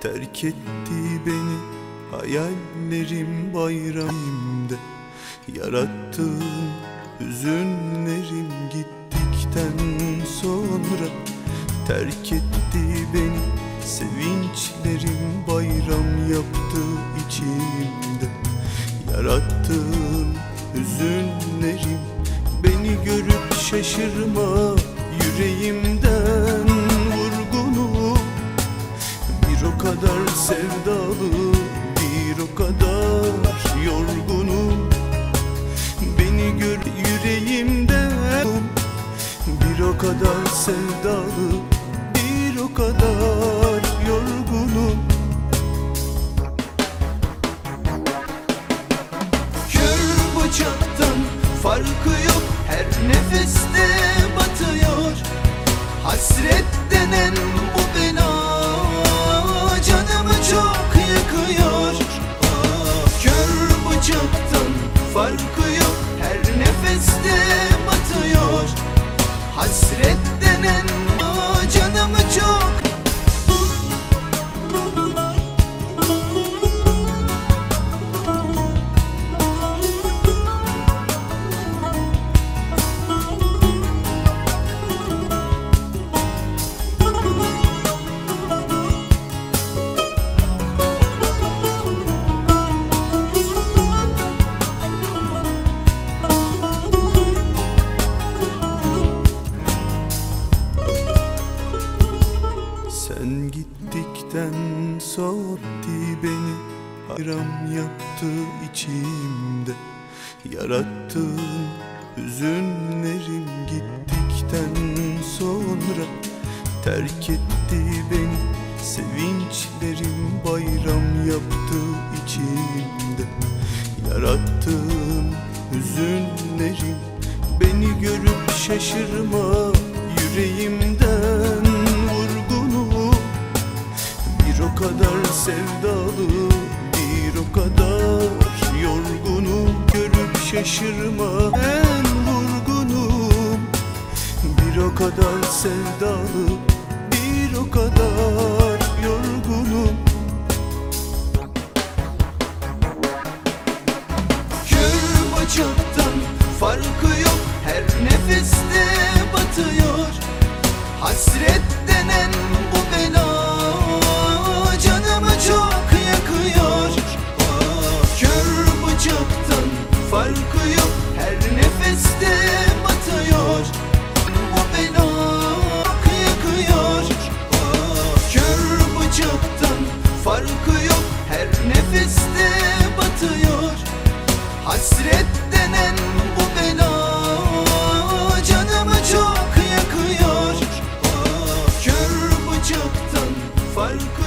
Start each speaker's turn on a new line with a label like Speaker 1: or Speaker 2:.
Speaker 1: terk etti beni. Hayallerim bayramımda, yarattığım hüzünlerim gittikten sonra terk etti beni. Sevinçlerim bayram yaptı içimde, yarattığım hüzünlerim. Beni görüp şaşırma, yüreğimden vurgunum. Bir o kadar sevdalı, bir o kadar yorgunum. Beni gör yüreğimden, bir o kadar sevdalı, bir o kadar yorgunum. Kör bıçaktan farkı yok, her nefeste batıyor. Hasret denen bu bela canımı çok yakıyor. Kör bıçaktan farkı yok, her nefeste batıyor. Hasret denen canımı çok. Sen gittikten sonra beni hayran yaptı içimde, yarattığım hüzünlerim gittikten sonra terk etti beni. Sevinçlerim bayram yaptı içimde, yarattığım hüzünlerim. Beni görüp şaşırma, yüreğimden vurgunum. Bir o kadar sevdalı, bir o kadar yorgunum. Görüp şaşırma, ben vurgunum. Bir o kadar sevdalı, bir o kadar yorgunum. Kör bıçaktan farkı yok, her nefeste batıyor. Hasret denen bu bela canımı çok yakıyor. Kör bıçaktan farkı yok, her nefeste batıyor. Bu bela yakıyor. Kör bıçaktan farkı yok, her nefeste batıyor. Hasret denen bu bela canımı çok yakıyor. Kör bıçaktan farkı